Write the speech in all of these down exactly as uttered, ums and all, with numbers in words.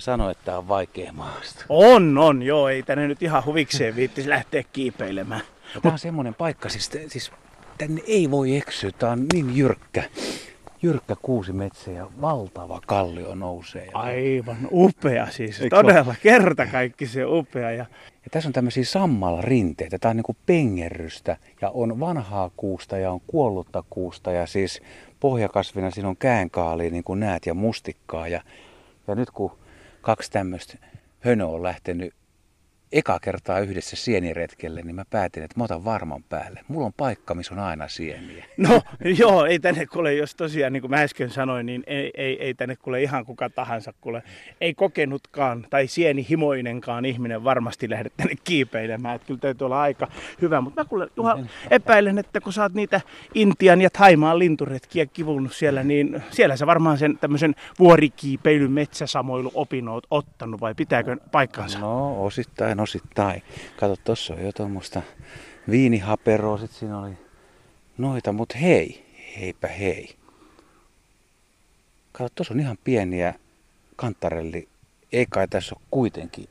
Sano, että on vaikea maasto. On, on, joo. Ei tänne nyt ihan huvikseen viittisi lähteä kiipeilemään. Ja tää on semmonen paikka, siis, siis tänne ei voi eksyä. Tää on niin jyrkkä. Jyrkkä kuusimetsä ja valtava kallio nousee. Aivan upea siis. Eikö todella kerta kaikki se upea. Ja... ja tässä on tämmöisiä sammalarinteitä. Tää on niinku pengerrystä ja on vanhaa kuusta ja on kuollutta kuusta. Ja siis pohjakasvina siinä on käänkaalia niin kuin näet ja mustikkaa. Ja, ja nyt kun kaksi tämmöistä hönöä on lähtenyt eka kertaa yhdessä sieniretkelle, niin mä päätin, että mä otan varman päälle. Mulla on paikka, missä on aina sieniä. No joo, ei tänne kuule, jos tosiaan niin kuin mä äsken sanoin, niin ei, ei, ei tänne kuule ihan kuka tahansa kuule. Ei kokenutkaan tai sienihimoinenkaan ihminen varmasti lähde tänne kiipeilemään. Että kyllä täytyy olla aika hyvä. Mutta mä kuule Juha epäilen, että kun sä oot niitä Intian ja Thaimaan linturetkiä kivunnut siellä, niin siellä sä varmaan sen tämmöisen vuorikiipeilyn metsäsamoiluopin oot ottanut vai pitääkö paikkansa? No osittain. Osittain. Kato, tossa on jo tuommoista viinihaperoa, sit siinä oli noita, mut hei, heipä hei. Kato, tossa on ihan pieniä kantarelli, ei kai tässä ole kuitenkin.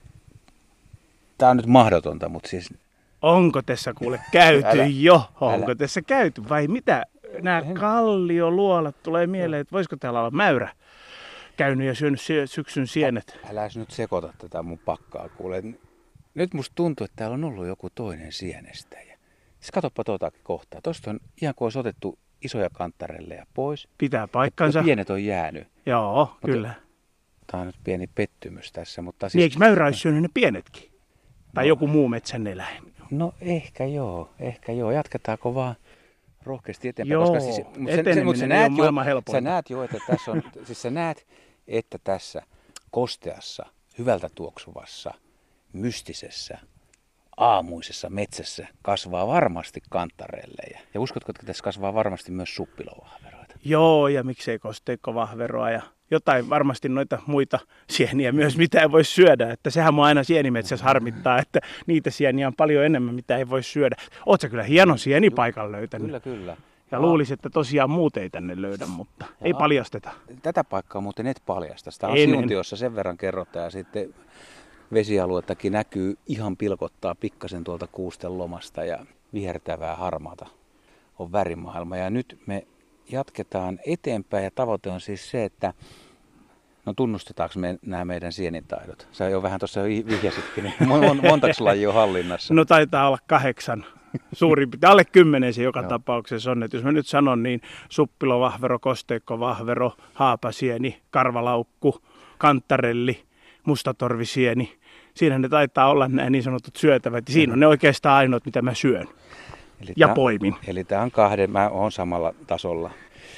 Tää on nyt mahdotonta, mut siis... Onko tässä kuule käyty älä, jo? Onko älä. tässä käyty vai mitä? Nämä kallioluolat tulee mieleen, että voisiko täällä olla mäyrä käynyt ja syönyt syksyn sienet? Älä nyt sekoita tätä mun pakkaa, kuule. Nyt musta tuntuu, että täällä on ollut joku toinen sienestäjä. Siis katoppa tuotakin kohtaa. Tuosta on ihan kuin olisi otettu isoja kantarelleja pois. Pitää paikkansa. Ja pienet on jäänyt. Joo, mutta kyllä. Tämä on nyt pieni pettymys tässä. Mutta siis... Niin eikö mäyrä olisi syönyt ne pienetkin? Tai no, joku muu metsän eläin? No ehkä joo, ehkä joo. Jatketaanko vaan rohkeasti eteenpäin? Joo, koska siis, mutta eteneminen mutta sä ei näet ole jo, maailman helpointa. Sä näet jo, että tässä on, siis sä näet, että tässä kosteassa, hyvältä tuoksuvassa, mystisessä, aamuisessa metsässä kasvaa varmasti kantarelleja. Ja uskotko, että tässä kasvaa varmasti myös suppilovahveroita? Joo, ja miksei kosteikkovahveroa ja jotain varmasti noita muita sieniä myös, mitä ei voi syödä. Että sehän mua aina sienimetsässä harmittaa, että niitä sieniä on paljon enemmän, mitä ei voi syödä. Oot sä kyllä hienon sienipaikan löytänyt. Kyllä, kyllä. Ja luulisin, että tosiaan muut ei tänne löydä, mutta ja ei paljasteta. Tätä paikkaa muuten et paljasta. Sitä on En, Siuntiossa sen verran kerrotaan ja sitten vesialuettakin näkyy ihan pilkottaa pikkasen tuolta kuusten lomasta ja vihertävää harmaata on värimaailma. Ja nyt me jatketaan eteenpäin ja tavoite on siis se, että no tunnustetaanko me nämä meidän sienitaidot? Sä jo vähän tuossa vihjasitkin, niin montaks lajia on hallinnassa? No taitaa olla kahdeksan. Suurin piirtein, alle kymmenen se joka tapauksessa on. Että jos mä nyt sanon, niin suppilovahvero, kosteikkovahvero, haapasieni, karvalaukku, kantarelli, mustatorvisieni. Siinä ne taitaa olla nämä niin sanotut syötävät. Ja siinä on ne oikeastaan ainoat, mitä mä syön. Eli ja tää, poimin. Eli tää on kahden, mä oon samalla tasolla.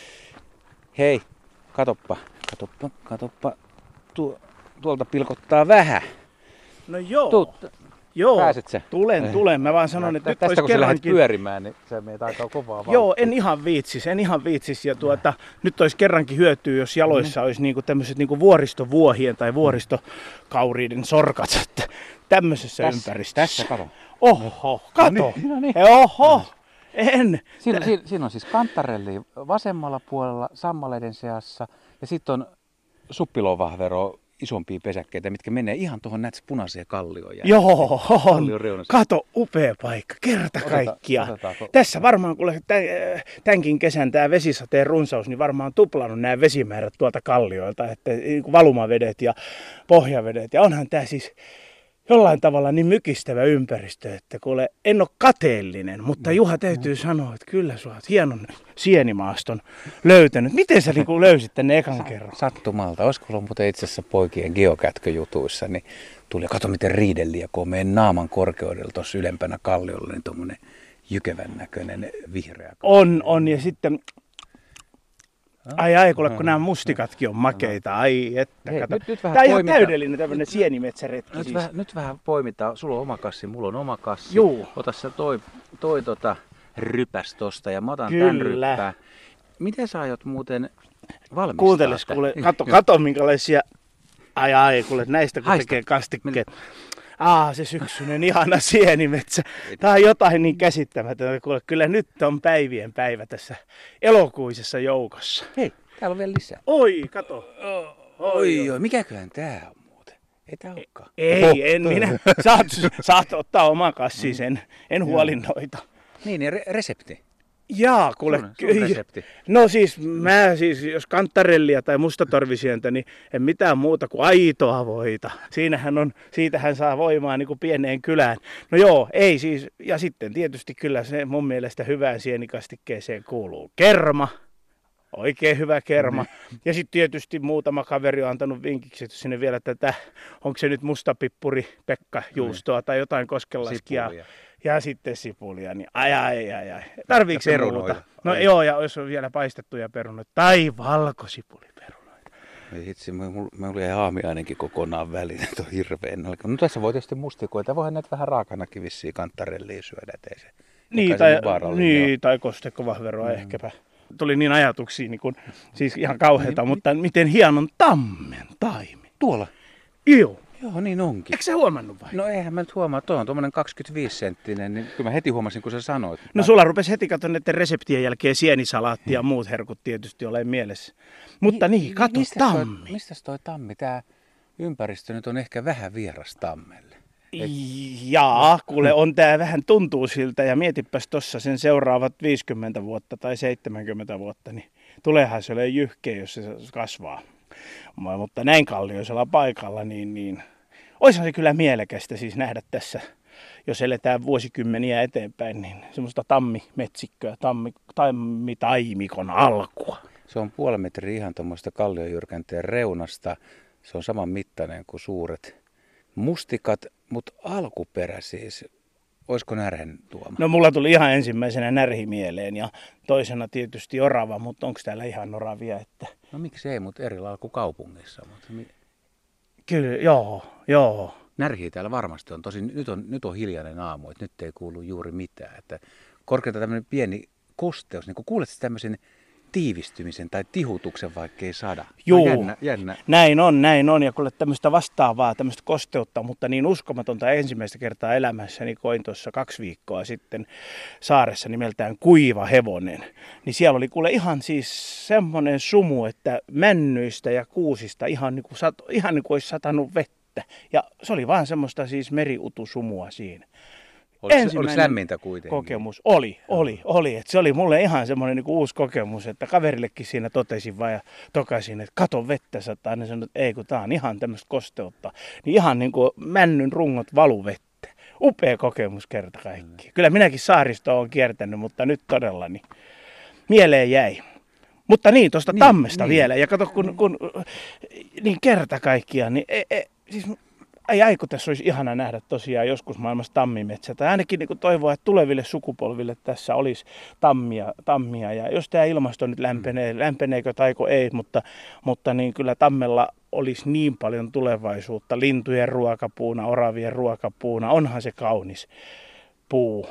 Hei, katoppa, katoppa, katoppa. Tuo, tuolta pilkottaa vähän. No joo. Tuu, Joo, pääset sä? tulen, tulen. Mä vaan sanon, että tästä nyt kun sä lähdet kerrankin... pyörimään, niin sä meet aika kovaa vauhtia. Joo, en ihan viitsis, en ihan viitsis. Ja tuota, nyt olisi kerrankin hyötyä, jos jaloissa mm. olisi niinku tämmöiset niinku vuoristovuohien tai vuoristokauriiden sorkat. Että tämmöisessä tässä, ympäristössä. Tässä, kato. Oho, kato. No niin, no niin. Oho, en. Siinä, siinä, siinä on siis kantarelli vasemmalla puolella sammaleiden seassa ja sitten on suppilovahvero, isompia pesäkkeitä, mitkä menee ihan tuohon näet punaiseen kallioon. Joo, kato, upea paikka, kerta kaikkiaan. Oteta, Tässä varmaan, kun tämänkin kesän tämä vesisateen runsaus, niin varmaan on tuplannut nämä vesimäärät tuolta kallioilta, että valumavedet ja pohjavedet. Ja onhan tämä siis jollain tavalla niin mykistävä ympäristö, että kuule, en ole kateellinen, mutta Juha täytyy sanoa, että kyllä sä oot hienon sienimaaston löytänyt. Miten sä niin löysit tänne ekan kerran? Sattumalta. Olisiko ollut muuten itse asiassa poikien geokätköjutuissa, niin tuli, kato miten riidelliä, kun meidän naaman korkeudella tuossa ylempänä kalliolla, niin tuommoinen jykevän näköinen vihreä. On, on, ja sitten... Ai ai, kuule, kun nämä mustikatkin on makeita. Ai, että Hei, kato. Nyt, nyt Tämä on ihan poimitaan. täydellinen tämmöinen sienimetsäretki. Nyt, siis. vähän, nyt vähän poimitaan. Sulla on oma kassi, mulla on oma kassi. Juu. Ota sä toi, toi tota rypäs tosta ja mä otan Kyllä. tän ryppää. Miten sä aiot muuten valmistaa? Kuunteles, kuule, kato, kato minkälaisia... Ai ai, kuule, näistä kun Haista. tekee kastikkeet. Aa, se syksyinen ihana sienimetsä. Tää on jotain niin käsittämätöntä. Kuule, kyllä nyt on päivien päivä tässä elokuisessa joukossa. Hei, täällä on vielä lisää. Oi, kato. Oi, oi, mikäköhän tää on muuten? Ei tää olekaan. Ei, Oho. en minä. Saat, saat ottaa oman kassi sen. En huoli noita. Niin, ja re- resepti. Jaa, kuule. Sun, sun resepti. No siis mä siis, jos kantarellia tai mustatorvisientä, niin en mitään muuta kuin aitoa voita. Siinähän on, siitähän saa voimaa niin kuin pieneen kylään. No joo, ei siis. Ja sitten tietysti kyllä se mun mielestä hyvään sienikastikkeeseen kuuluu kerma. Oikein hyvä kerma. Mm. Ja sitten tietysti muutama kaveri on antanut vinkiksi, että sinne vielä tätä, onko se nyt mustapippuri, Pekka juustoa mm. tai jotain koskenlaskia. Ja sitten sipulia, niin ai ai ai ai. Tarviiko se muuta? No ai. Joo, ja jos on vielä paistettuja perunoita tai valkosipuliperunoita. Ei hitsi, mä jäi aamiainenkin kokonaan väliin, että on hirveän nälkä. No tässä voi tietysti mustikoita, voihan näitä vähän raakanakin vissiin kantarelliin syödä, ettei se. Niin, tai, niin tai kosteikkovahveroa mm. ehkäpä. Tuli niin ajatuksia, niin kun, siis ihan kauheita, niin, mutta miten hienon tammen taimi. Tuolla? Joo. Joo, niin onkin. Eikö sä huomannut vai? No eihän mä nyt huomaa, tuo on tuommoinen kaksikymmentäviisi senttinen, niin kyllä mä heti huomasin, kun sä sanoit. No mä... sulla rupesi heti katsoa näiden reseptien jälkeen sienisalaatti hmm. ja muut herkut tietysti ole mielessä. Mutta Ni, niin, kato mistä tammi. Toi, mistäs toi tammi? Tää ympäristö nyt on ehkä vähän vieras tammelle. Et... Jaa, kuule on tää vähän tuntuu siltä ja mietipäs tossa sen seuraavat viisikymmentä vuotta tai seitsemänkymmentä vuotta, niin tuleehan se ole jyhkeä, jos se kasvaa. Mutta näin kallioisella paikalla, niin... niin olisihan se kyllä mielekästä siis nähdä tässä, jos eletään vuosikymmeniä eteenpäin, niin semmoista tammimetsikköä, tammi, tammitaimikon alkua. Se on puoli metriä ihan tuommoista kalliojyrkänteen reunasta. Se on saman mittainen kuin suuret mustikat, mutta alkuperä siis, olisiko närhen tuoma? No mulla tuli ihan ensimmäisenä närhi mieleen ja toisena tietysti orava, mutta onko täällä ihan oravia? Että... No miksi ei, mutta eri lailla kuin kaupungissa. Mutta... Kyllä, joo, joo. Närhiä täällä varmasti on. Tosin nyt on, nyt on hiljainen aamu, että nyt ei kuulu juuri mitään. Että korkeinta tämmöinen pieni kosteus, niin kun kuulet tämmöisen tiivistymisen tai tihutuksen, vaikka ei sada. Juu, jännä, jännä. näin on, näin on. Ja kuule tämmöistä vastaavaa, tämmöistä kosteutta, mutta niin uskomatonta ensimmäistä kertaa elämässäni koin tuossa kaksi viikkoa sitten saaressa nimeltään Kuiva hevonen. Niin siellä oli kuule ihan siis semmoinen sumu, että männyistä ja kuusista ihan niin kuin, sato, ihan niin kuin olisi satanut vettä. Ja se oli vaan semmoista siis meriutusumua siinä. Oliko, oliko lämmintä kuitenkin? Kokemus. Oli, oli, oli. Et se oli mulle ihan semmoinen niin kuin uusi kokemus, että kaverillekin siinä totesin vaan ja tokasin, että kato vettä sataa. Ne sanoi, että ei kun tää on ihan tämmöistä kosteutta. Niin ihan niin kuin männyn rungot valu vettä. Upea kokemus kerta kaikki. Kyllä minäkin saaristoa olen kiertänyt, mutta nyt todella niin mieleen jäi. Mutta niin, tuosta niin, tammesta niin. vielä. Ja kato, kun, kun niin kerta kaikkiaan, niin e, e, siis... Ai ai, kun tässä olisi ihana nähdä tosiaan joskus maailmassa tammimetsä. Tai ainakin niin toivoa, että tuleville sukupolville tässä olisi tammia. tammia. Ja jos tämä ilmasto nyt lämpenee, lämpeneekö taiko ei, mutta, mutta niin kyllä tammella olisi niin paljon tulevaisuutta. Lintujen ruokapuuna, oravien ruokapuuna. Onhan se kaunis puu.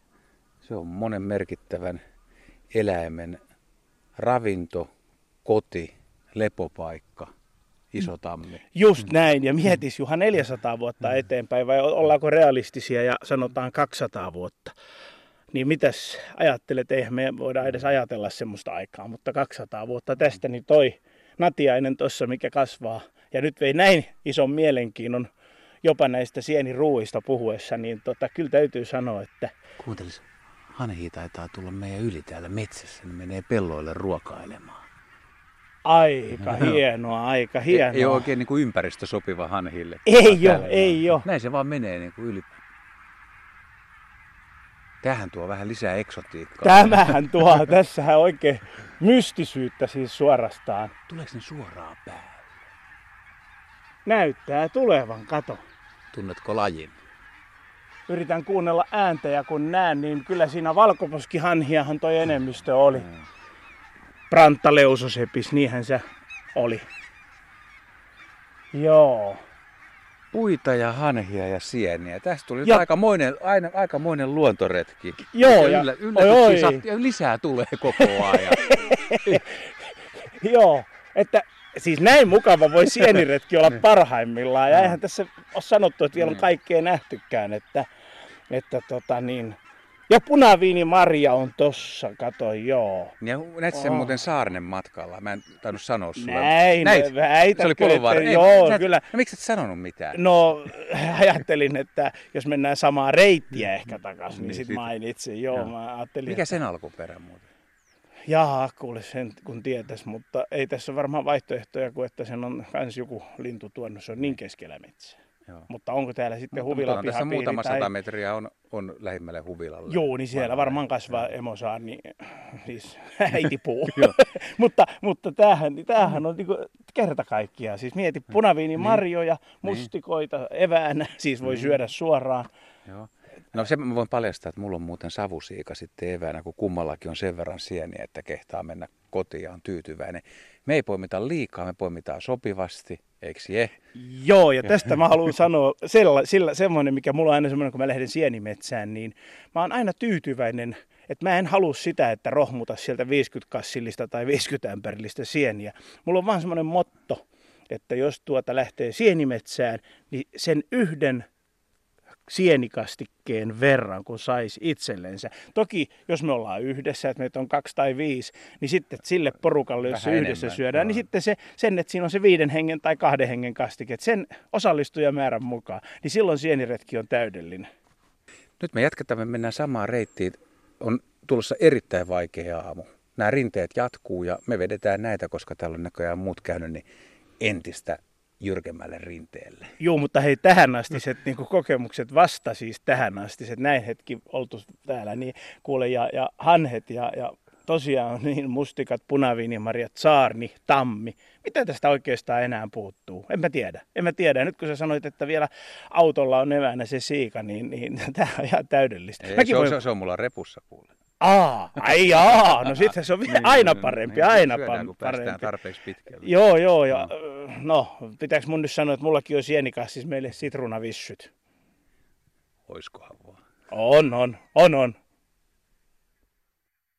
Se on monen merkittävän eläimen ravinto, koti, lepopaikka. Iso tammi. Just näin. Ja mietis Juha neljäsataa vuotta eteenpäin, vai ollaanko realistisia ja sanotaan kaksisataa vuotta. Niin mitäs ajattelet, eihän me voida edes ajatella semmoista aikaa, mutta kaksisataa vuotta tästä, niin toi natiainen tuossa, mikä kasvaa. Ja nyt vei näin ison mielenkiinnon jopa näistä sieniruuista puhuessa, niin tota, kyllä täytyy sanoa, että... Kuuntelis, hanhi taitaa tulla meidän yli täällä metsässä, niin menee pelloille ruokailemaan. Aika hienoa, aika hienoa. Ei, ei ole oikein niin kuin ympäristösopiva hanhille. Ei ole, ei ole. Näin se vaan menee niin kuin yli. Tämähän tuo vähän lisää eksotiikkaa. Tämähän tuo, tässähän oikein mystisyyttä siis suorastaan. Tuleeko ne suoraan päälle? Näyttää tulevan, kato. Tunnetko lajin? Yritän kuunnella ääntä ja kun näen, niin kyllä siinä valkoposkihanhiahan toi enemmistö oli. Hmm. Pranttaleusosepis, niinhän se oli. Joo. Puita ja hanhia ja sieniä. Tästä tuli ja... aikamoinen, aina, aikamoinen luontoretki. Joo. Ja, yllä, yllätyksiä oi, oi. Lisää tulee koko ajan. Joo, että siis näin mukava voi sieniretki olla parhaimmillaan. Ja eihän tässä ole sanottu, että vielä on kaikkea nähtykään. Että, että tota niin... Ja punaviinimarja on tossa, kato, joo. Ja näit sen oh. muuten Saarnen matkalla. Mä en tainnut sanoa sulle. Näin, Näit? väitätkö, se oli Puluvaara. että, joo, sä, kyllä. No miksi et sanonut mitään? No, ajattelin, että jos mennään samaa reittiä ehkä takaisin, niin, niin sit, sit mainitsin. Joo, joo. Mä ajattelin, mikä että... sen alkuperä muuten? Jaa, kuule sen kun tietäis, mutta ei tässä varmaan vaihtoehtoja kuin, että sen on kans joku lintu tuonut, se on niin keskellä metsää. Joo. Mutta onko täällä sitten no, huvila pihapiiri? Tässä muutama tai... sata metriä on, on lähimmälle huvilalle. Joo, niin siellä varmaan kasvaa emosaarni, siis äitipuu. mutta mutta tämähän, tämähän on niinku kerta kaikkiaan. Siis mieti punaviinimarjoja, mustikoita eväänä, siis voi syödä suoraan. Joo. No se mä voin paljastaa, että mulla on muuten savusiika sitten eväänä, kun kummallakin on sen verran sieniä, että kehtaa mennä kotiin ja on tyytyväinen. Me ei poimita liikaa, me poimitaan sopivasti, eikö je? Joo, ja tästä mä haluan sanoa sella, sillä, semmoinen, mikä mulla on aina semmoinen, kun mä lähden sienimetsään, niin mä oon aina tyytyväinen, että mä en halua sitä, että rohmuta sieltä viisikymmentä kassillista tai viisikymmentä ämpärillistä sieniä. Mulla on vaan semmoinen motto, että jos tuota lähtee sienimetsään, niin sen yhden sienikastikkeen verran, kun saisi itsellensä. Toki, jos me ollaan yhdessä, että meitä on kaksi tai viisi, niin sitten sille porukalle, jos se yhdessä enemmän syödään, no. niin sitten se, sen, että siinä on se viiden hengen tai kahden hengen kastike, että sen osallistujamäärän mukaan, niin silloin sieniretki on täydellinen. Nyt me jatketaan, me mennään samaan reittiin. On tulossa erittäin vaikea aamu. Nämä rinteet jatkuu ja me vedetään näitä, koska täällä on näköjään muut käynyt, niin entistä jyrkemmälle rinteelle. Joo, mutta hei, tähän astiset niin kokemukset vasta siis tähän astiset, näin hetki oltu täällä, niin kuule, ja, ja hanhet ja, ja tosiaan niin mustikat, punaviinimarjat, saarni, tammi. Mitä tästä oikeastaan enää puuttuu? En mä tiedä. En mä tiedä. Ja nyt kun sä sanoit, että vielä autolla on eväänä se siika, niin, niin tämä on ihan täydellistä. Ei, se, on, voin... se on mulla repussa kuule. Aa, ai jaa, no sitten se on niin, aina parempi, niin, aina syödään, kun parempi. Päästään tarpeeksi pitkälle. Joo, joo, ja no, pitääkö mun nyt sanoa, että mullakin on sienikassissa meille sitruunavissyt? Oiskohan vaan. On, on, on, on.